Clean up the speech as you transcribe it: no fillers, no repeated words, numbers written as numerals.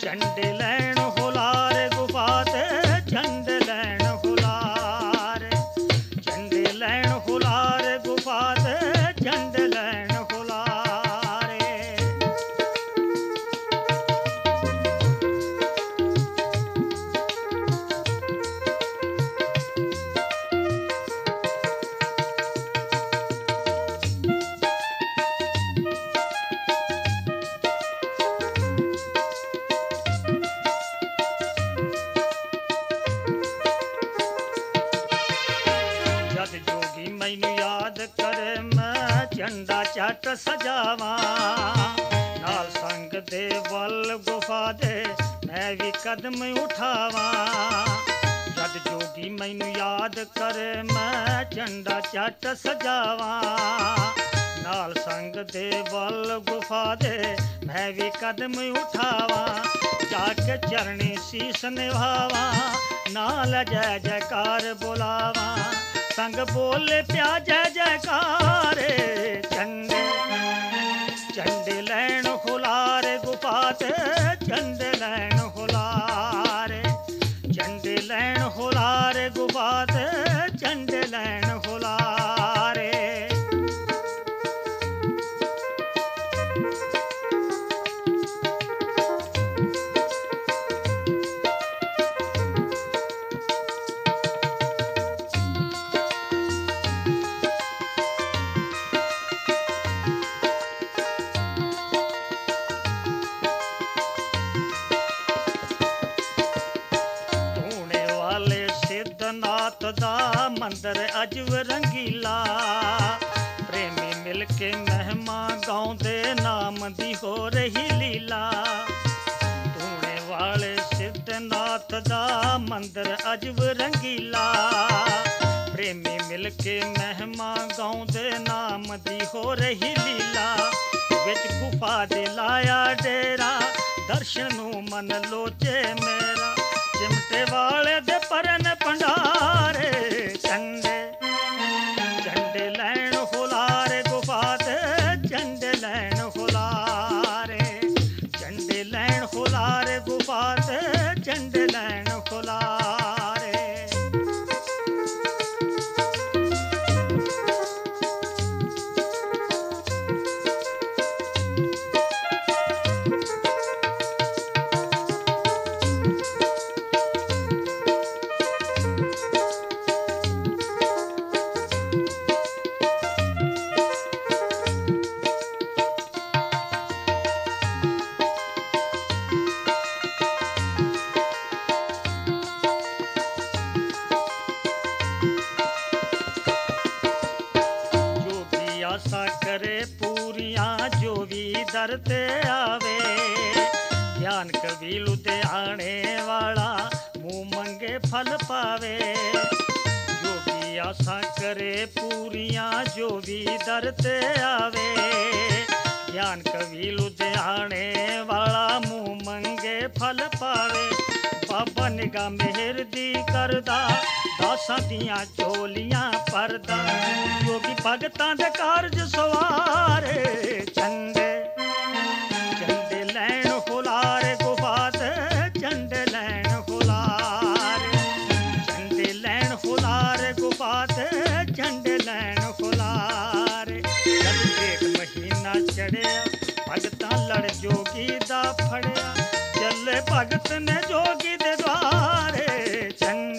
झंडे लैन हुलार गुफा ते झंडे लैन हुलार, झंडे लैन हुलार गुफा ते झंडे लैन हुलार। जद जोगी मैनू याद करे मैं झंडा झट सजावा, नाल संग दे वल गुफा दे मैं भी कदम उठावा। जद जोगी मैनू याद करे मैं झंडा झट सजावा, नाल संग दे वल गुफा दे मैं भी कदम उठावा। जाके चरणी शीस निभावा, नाल जय जयकार बुलावा, संग बोले प्या जय जयकार। झंडे झंडे लैन हुलार गुफा ते झंडे लैन हुलार, झंडे लैन हुलार गुफा ते झंडे लैन हुलार। सिद्धनाथ दा मंदिर अजब रंगीला, प्रेमी मिल के महिमा गाउंदे नाम दी हो रही लीला। धूने वाले सिद्धनाथ दा मंदिर अजब रंगीला, प्रेमी मिल के महिमा गाउंदे नाम दी हो रही लीला। विच गुफा दे लाया डेरा, दर्शनू मन लोचे मेरा, चिमटे वाले दे परन भंडारे। झंडे झंडे लैन हुलार गुफा ते झंडे लैन हुलार, झंडे लैन हुलार गुफा ते झंडे लैन हुलार। आशा करे पूरियां जो भी दर ते आवे, ज्ञान कबील ते आने वाला मुंह मंगे फल पावे। जो भी आशा करे पूरियां जो भी दर ते आवे, ज्ञान कबील ते आने वाला मुंह मंगे फल पावे। बाबा निगाह मेहर दी करदा, दासां दियां चोलियां परदा, योगी भगतां दे कारज सवारे। झंडे झंडे लैन हुलार गुफा ते झंडे लैन हुलार, झंडे लैन हुलार गुफा ते झंडे लैन हुलार। जद जेठ महीना चढ़िया, भगतां लड़ जोगी दा फड़िया, चले भगत ने जोगी दे द्वारे। झंडे